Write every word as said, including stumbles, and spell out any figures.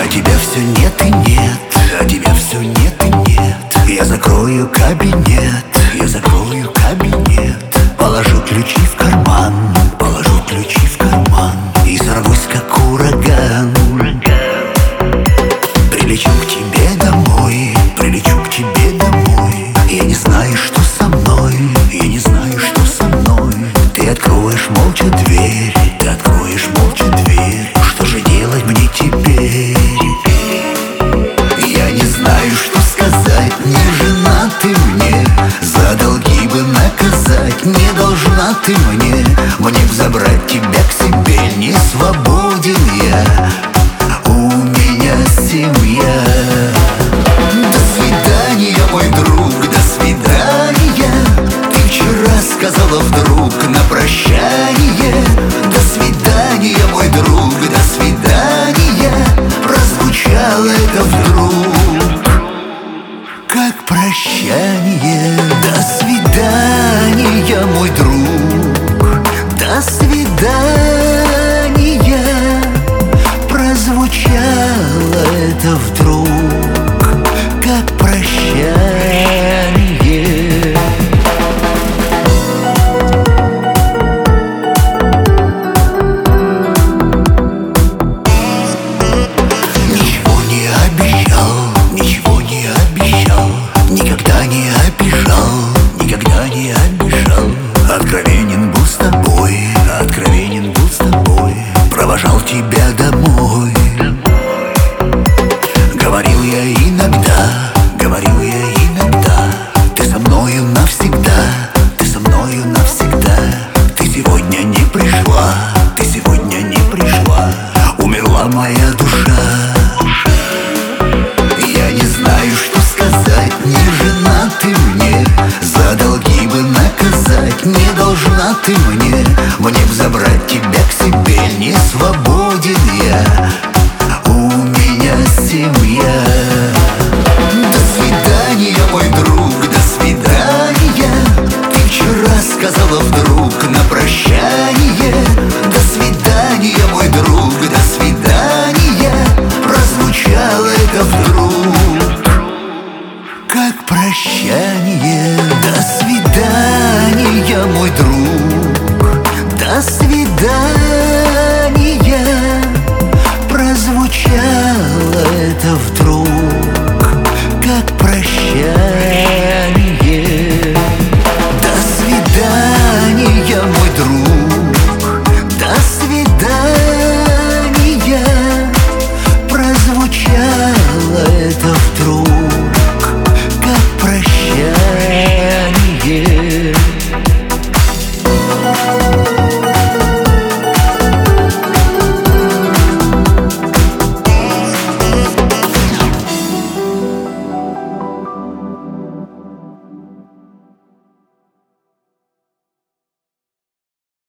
А тебя все нет и нет, а тебя все нет и нет. Я закрою кабинет, я закрою кабинет. Положу ключи в карман, положу ключи в карман и сорвусь, как ураган. Прилечу к тебе домой, прилечу к тебе домой. Я не знаю, что со мной, я не знаю, что со мной. Ты откроешь молча дверь, ты откроешь молча дверь. Что же делать мне теперь? Я не знаю, что сказать. Не жена ты мне, за долги бы наказать. Не должна ты мне, мне б забрать тебя к себе. Не свободен я, у меня семья. До свидания, мой друг, до свидания. Ты вчера сказала вдруг на прощание. До свидания, мой друг, до свидания. Прозвучало это вдруг как прощание. До свидания, мой друг, до свидания. Прозвучало это вдруг как прощание. Ничего не обещал, ничего не обещал. Никогда не обижал, никогда не обижал. Откровенен был с тобой, откровенен был с тобой. Провожал тебя домой. Говорил я иногда, говорил я иногда. Ты со мною навсегда, ты со мною навсегда. Ты сегодня не пришла, ты сегодня не пришла. Умерла моя душа. Я не знаю, что сказать. Не жена ты мне, за долги бы наказать. Не должна ты мне, мне б забрать тебя к себе. Не свободен